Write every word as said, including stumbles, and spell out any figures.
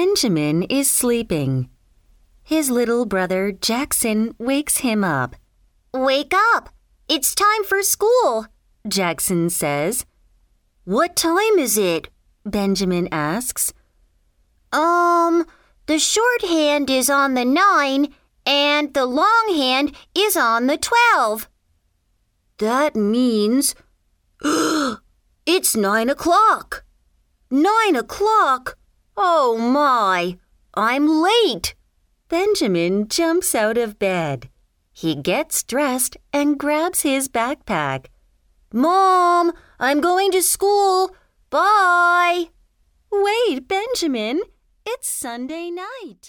Benjamin is sleeping. His little brother Jackson wakes him up. "Wake up! It's time for school," Jackson says. "What time is it?" Benjamin asks. Um, the shorthand is on the nine and the longhand is on the twelve. That means it's nine o'clock. Nine o'clock? Oh my, I'm late. Benjamin jumps out of bed. He gets dressed and grabs his backpack. "Mom, I'm going to school. Bye." Wait, Benjamin, it's Sunday night.